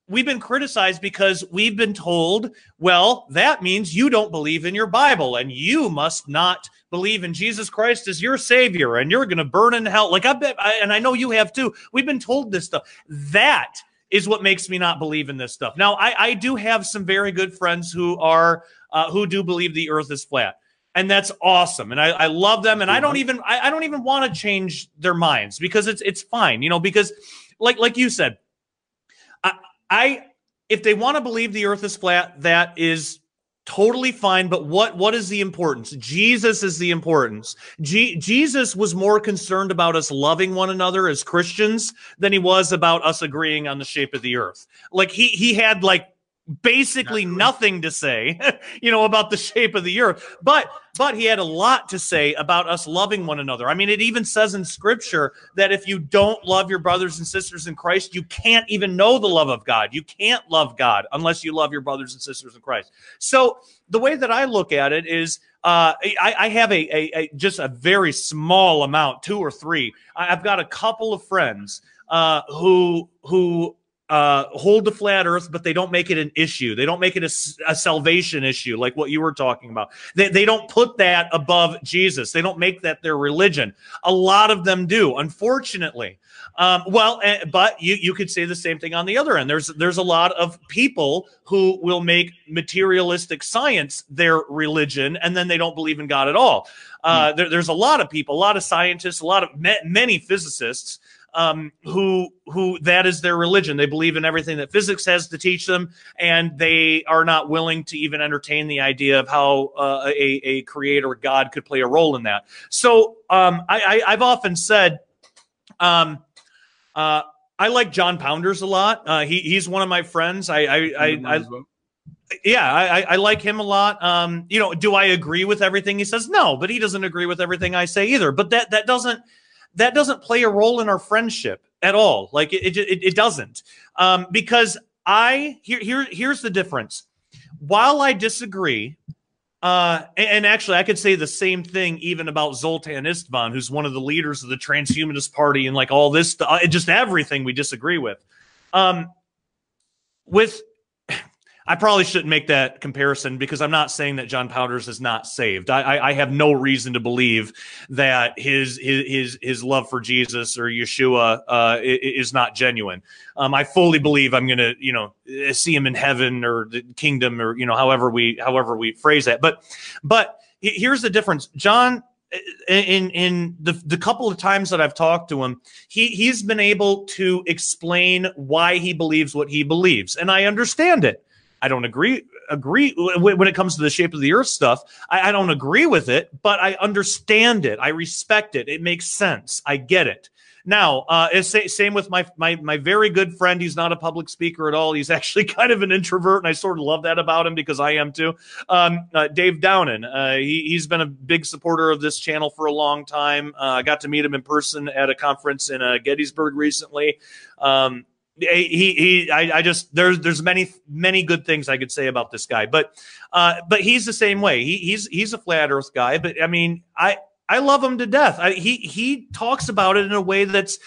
we've been criticized because we've been told, well, that means you don't believe in your Bible and you must not believe in Jesus Christ as your savior and you're going to burn in hell. Like and I know you have too. We've been told this stuff. That is what makes me not believe in this stuff. Now, I do have some very good friends who do believe the earth is flat. And that's awesome. And I love them. And I don't even want to change their minds because it's fine, because like you said, if they want to believe the earth is flat, that is totally fine. But what is the importance? Jesus is the importance. Jesus was more concerned about us loving one another as Christians than he was about us agreeing on the shape of the earth. Like he had basically nothing to say, about the shape of the earth, but he had a lot to say about us loving one another. I mean, it even says in scripture that if you don't love your brothers and sisters in Christ, you can't even know the love of God. You can't love God unless you love your brothers and sisters in Christ. So the way that I look at it is, I have just a very small amount, 2 or 3. I've got a couple of friends who hold the flat earth, but they don't make it an issue. They don't make it a salvation issue like what you were talking about. They don't put that above Jesus. They don't make that their religion. A lot of them do, unfortunately. But you could say the same thing on the other end. There's a lot of people who will make materialistic science their religion, and then they don't believe in God at all. There's a lot of people, a lot of scientists, many physicists who that is their religion. They believe in everything that physics has to teach them, and they are not willing to even entertain the idea of how a creator God could play a role in that. So I've often said, I like John Pounders a lot. He's one of my friends. I like him a lot. Do I agree with everything he says? No, but he doesn't agree with everything I say either. But that doesn't play a role in our friendship at all. Like it doesn't, because here's the difference. While I disagree, and actually I could say the same thing even about Zoltan Istvan, who's one of the leaders of the transhumanist party and all this stuff, just everything we disagree with. I probably shouldn't make that comparison because I'm not saying that John Pounders is not saved. I have no reason to believe that his love for Jesus or Yeshua is not genuine. I fully believe I'm going to see him in heaven or the kingdom or however we phrase that. But here's the difference. John, in the couple of times that I've talked to him, he's been able to explain why he believes what he believes, and I understand it. I don't agree when it comes to the shape of the earth stuff. I don't agree with it, but I understand it. I respect it. It makes sense. I get it. Now, same with my very good friend. He's not a public speaker at all. He's actually kind of an introvert, and I sort of love that about him because I am too. Dave Downen. He's been a big supporter of this channel for a long time. I got to meet him in person at a conference in Gettysburg recently. There's many good things I could say about this guy, but he's the same way. He's a flat earth guy, but I mean, I love him to death. He talks about it in a way that's,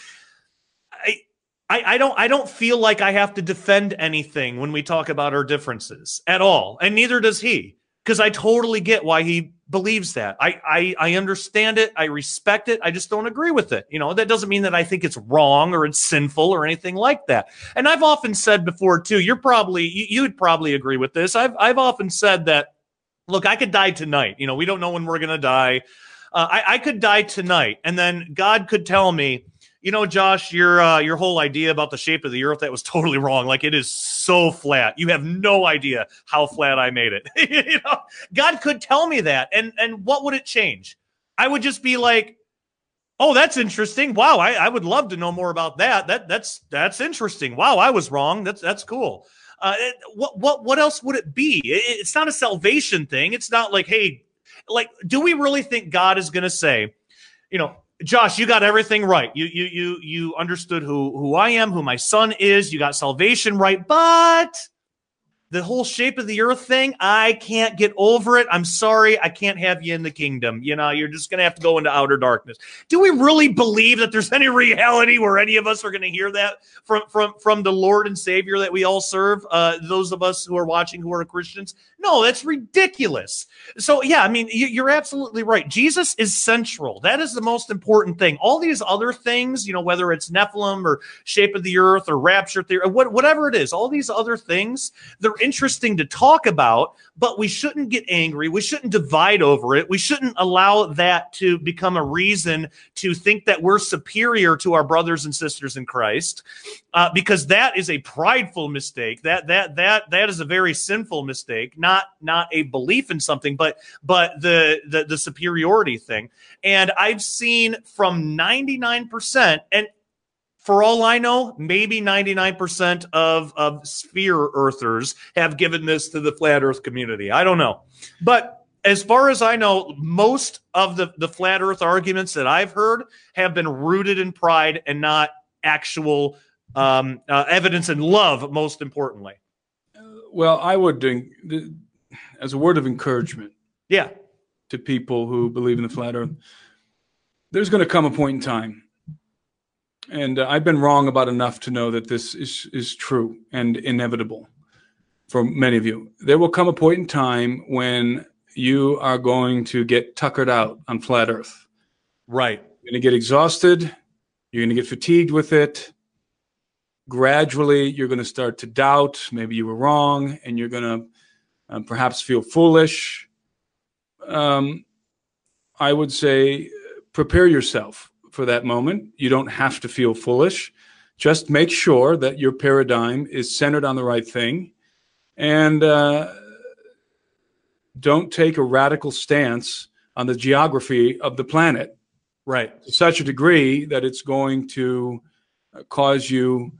I don't feel like I have to defend anything when we talk about our differences at all. And neither does he, because I totally get why he believes that. I understand it. I respect it. I just don't agree with it. That doesn't mean that I think it's wrong or it's sinful or anything like that. And I've often said before too, you'd probably agree with this. I've often said that, look, I could die tonight. We don't know when we're going to die. I could die tonight, and then God could tell me, Josh, your whole idea about the shape of the earth, that was totally wrong. Like, it is so flat. You have no idea how flat I made it. God could tell me that. And what would it change? I would just be like, oh, that's interesting. Wow. I would love to know more about that. That's interesting. Wow. I was wrong. That's cool. What else would it be? It's not a salvation thing. It's not like, hey, do we really think God is going to say, Josh, you got everything right. You understood who I am, who my son is. You got salvation right, but the whole shape of the earth thing, I can't get over it. I'm sorry, I can't have you in the kingdom. You know, you're just going to have to go into outer darkness. Do we really believe that there's any reality where any of us are going to hear that from the Lord and Savior that we all serve? Those of us who are watching who are Christians? No, that's ridiculous. So, yeah, I mean, you're absolutely right. Jesus is central. That is the most important thing. All these other things, you know, whether it's Nephilim or shape of the earth or rapture theory, whatever it is, all these other things, they're interesting to talk about, but we shouldn't get angry. We shouldn't divide over it. We shouldn't allow that to become a reason to think that we're superior to our brothers and sisters in Christ, because that is a prideful mistake. That is a very sinful mistake, not a belief in something, but the superiority thing. And I've seen from 99%, and for all I know, maybe 99% of sphere earthers have given this to the flat earth community. I don't know. But as far as I know, most of the flat earth arguments that I've heard have been rooted in pride and not actual evidence and love, most importantly. Well, I would, as a word of encouragement, to people who believe in the flat earth, there's going to come a point in time, and I've been wrong about enough to know that this is true and inevitable for many of you. There will come a point in time when you are going to get tuckered out on flat earth. Right. You're going to get exhausted. You're going to get fatigued with it. Gradually, you're going to start to doubt. Maybe you were wrong, and you're going to perhaps feel foolish. I would say prepare yourself for that moment. You don't have to feel foolish. Just make sure that your paradigm is centered on the right thing, and don't take a radical stance on the geography of the planet, right, to such a degree that it's going to cause you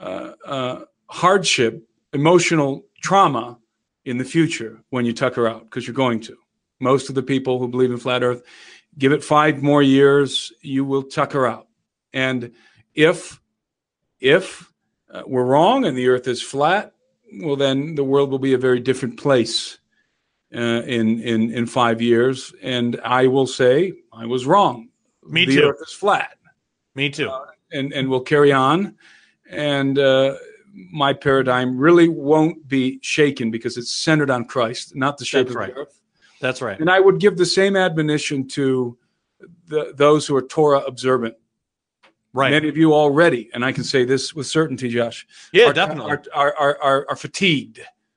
hardship, emotional trauma in the future when you tucker out, because you're going to. Most of the people who believe in flat earth, give it 5 more years, you will tucker out. And if we're wrong and the earth is flat, well, then the world will be a very different place in 5 years. And I will say I was wrong. Me the too. Earth is flat. Me too. And we'll carry on. And my paradigm really won't be shaken because it's centered on Christ, not the shape of the earth. That's right. And I would give the same admonition to those who are Torah observant. Right. Many of you already, and I can say this with certainty, Josh. Yeah, definitely. Are fatigued,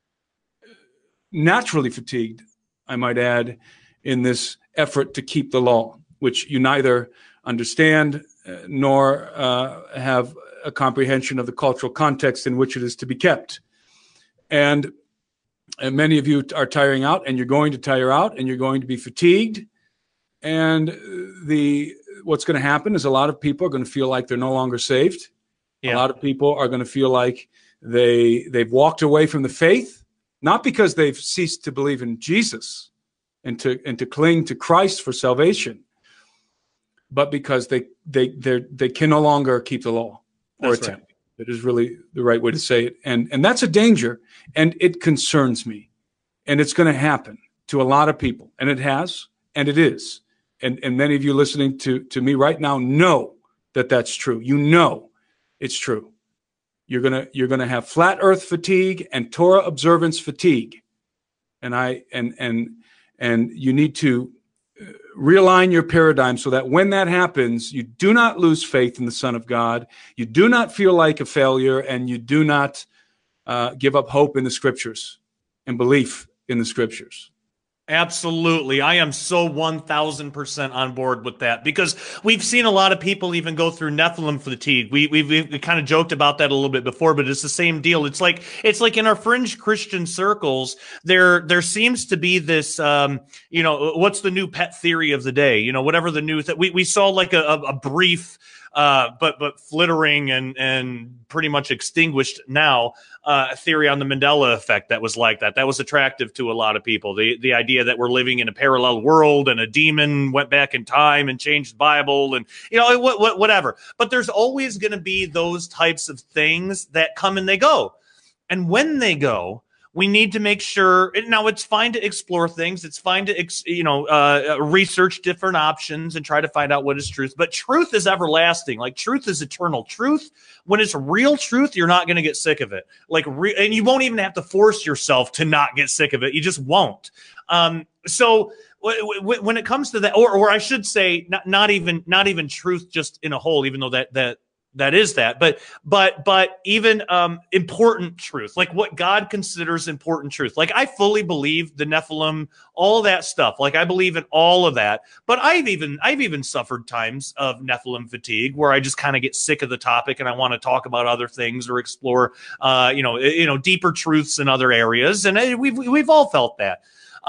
naturally fatigued, I might add, in this effort to keep the law, which you neither understand nor have a comprehension of the cultural context in which it is to be kept. And many of you are tiring out, and you're going to tire out, and you're going to be fatigued. And what's going to happen is a lot of people are going to feel like they're no longer saved. Yeah. A lot of people are going to feel like they've walked away from the faith, not because they've ceased to believe in Jesus and to cling to Christ for salvation, but because they can no longer keep the law or attempt. Right. That is really the right way to say it. And that's a danger, and it concerns me. And it's going to happen to a lot of people. And it has, and it is. And many of you listening to me right now know that that's true. You know it's true. You're gonna have flat earth fatigue and Torah observance fatigue. And you need to realign your paradigm so that when that happens, you do not lose faith in the Son of God, you do not feel like a failure, and you do not give up hope in the Scriptures and belief in the Scriptures. Absolutely. I am so 1,000% on board with that, because we've seen a lot of people even go through Nephilim fatigue. We kind of joked about that a little bit before, but it's the same deal. It's like in our fringe Christian circles, there seems to be this, what's the new pet theory of the day? Whatever the new, we saw like a brief, but flittering and pretty much extinguished now, theory on the Mandela effect that was like that. That was attractive to a lot of people. The idea that we're living in a parallel world and a demon went back in time and changed the Bible and, whatever. But there's always going to be those types of things that come and they go. And when they go, We need to make sure. Now, it's fine to explore things. It's fine to, research different options and try to find out what is truth. But truth is everlasting. Like, truth is eternal. Truth, when it's real truth, you're not going to get sick of it. And you won't even have to force yourself to not get sick of it. You just won't. So when it comes to that, or I should say, not even truth just in a whole, even though that is that, but even important truth, like what God considers important truth. Like, I fully believe the Nephilim, all that stuff. Like, I believe in all of that. But I've even suffered times of Nephilim fatigue where I just kind of get sick of the topic and I want to talk about other things or explore, deeper truths in other areas. And we've all felt that.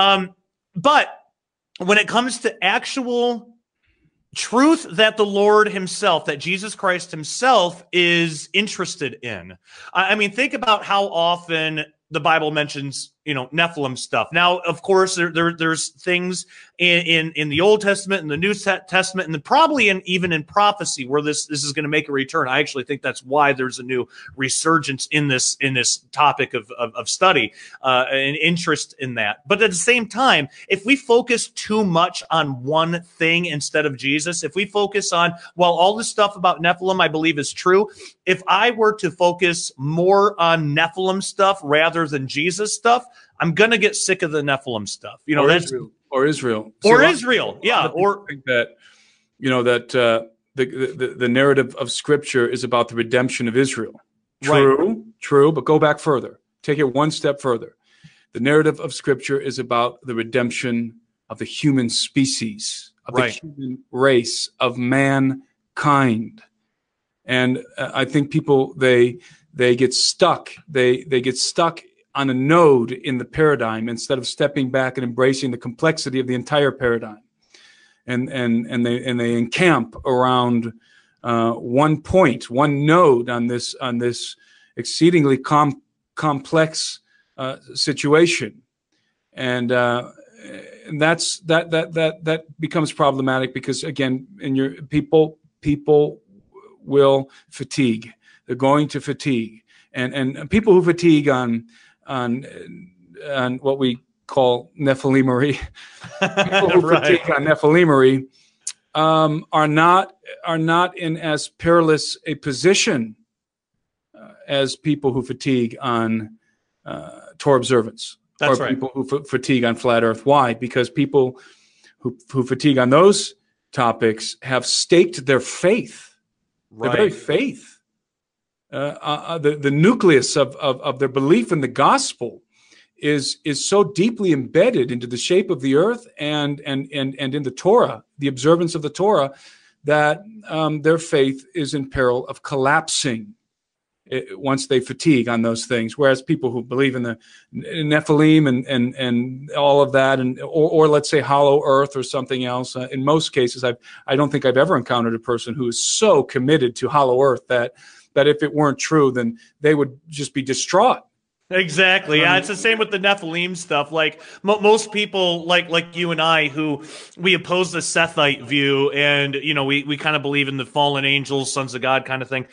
But when it comes to actual truth that the Lord himself, that Jesus Christ himself is interested in. I mean, think about how often the Bible mentions, Nephilim stuff. Now, of course, there's things in the Old Testament and the New Testament, and then probably even in prophecy where this is going to make a return. I actually think that's why there's a new resurgence in this topic of study and interest in that. But at the same time, if we focus too much on one thing instead of Jesus, if we focus on, well, all this stuff about Nephilim I believe is true. If I were to focus more on Nephilim stuff rather than Jesus stuff, I'm going to get sick of the Nephilim stuff. Or Israel. Yeah. Or think that, that the narrative of Scripture is about the redemption of Israel. True, but go back further. Take it one step further. The narrative of Scripture is about the redemption of the human species, of the human race, of mankind. And I think people, they get stuck. They get stuck on a node in the paradigm instead of stepping back and embracing the complexity of the entire paradigm. And they encamp around one point, one node on this exceedingly complex situation. And that becomes problematic because, again, people will fatigue. They're going to fatigue, and people who fatigue on what we call Nephilimery, people who fatigue on Nephilimery are not in as perilous a position as people who fatigue on Torah observance. That's or people who fatigue on flat Earth. Why? Because people who fatigue on those topics have staked their faith, their very faith. The nucleus of their belief in the gospel is so deeply embedded into the shape of the earth and in the Torah, the observance of the Torah, that their faith is in peril of collapsing once they fatigue on those things. Whereas people who believe in the Nephilim and all of that, or let's say hollow earth or something else, in most cases, I don't think I've ever encountered a person who is so committed to hollow earth that if it weren't true, then they would just be distraught. Exactly. Yeah, it's the same with the Nephilim stuff. Like most people, like you and I, who we oppose the Sethite view, and we kind of believe in the fallen angels, sons of God kind of thing.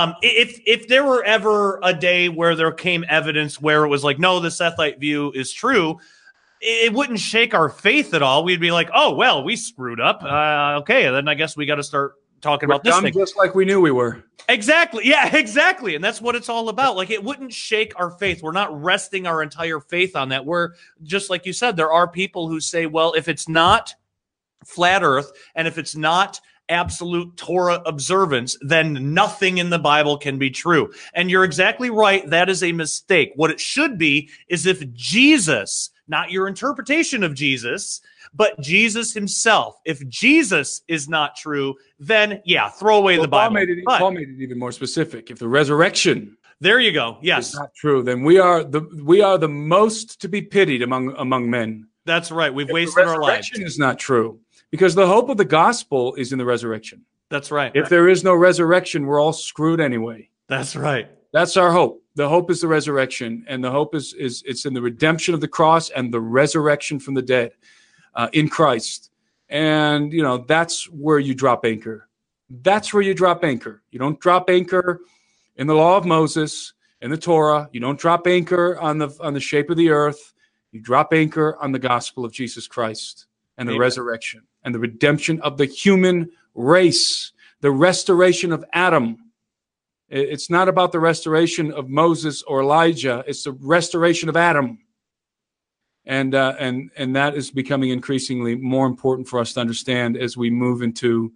If there were ever a day where there came evidence where it was like, no, the Sethite view is true, it wouldn't shake our faith at all. We'd be like, oh well, we screwed up. Okay, then I guess we got to start talking about this thing. Just like we knew we were. Exactly. Yeah, exactly. And that's what it's all about. Like, it wouldn't shake our faith. We're not resting our entire faith on that. We're just like you said, there are people who say, well, if it's not flat earth and if it's not absolute Torah observance, then nothing in the Bible can be true. And you're exactly right. That is a mistake. What it should be is if Jesus, not your interpretation of Jesus, but Jesus himself, if Jesus is not true, then throw away the Bible. Paul made it even more specific. If the resurrection, there you go, yes, is not true, then we are the most to be pitied among men. That's right. We've wasted our lives. The resurrection is not true because the hope of the gospel is in the resurrection. That's right. If there is no resurrection, we're all screwed anyway. That's right. That's our hope. The hope is the resurrection, and the hope is it's in the redemption of the cross and the resurrection from the dead. In Christ. And, that's where you drop anchor. That's where you drop anchor. You don't drop anchor in the law of Moses. in the Torah. You don't drop anchor on the shape of the earth. You drop anchor on the gospel of Jesus Christ and the resurrection and the redemption of the human race, the restoration of Adam. It's not about the restoration of Moses or Elijah. It's the restoration of Adam. And that is becoming increasingly more important for us to understand as we move into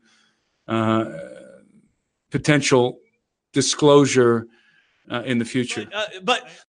potential disclosure in the future. But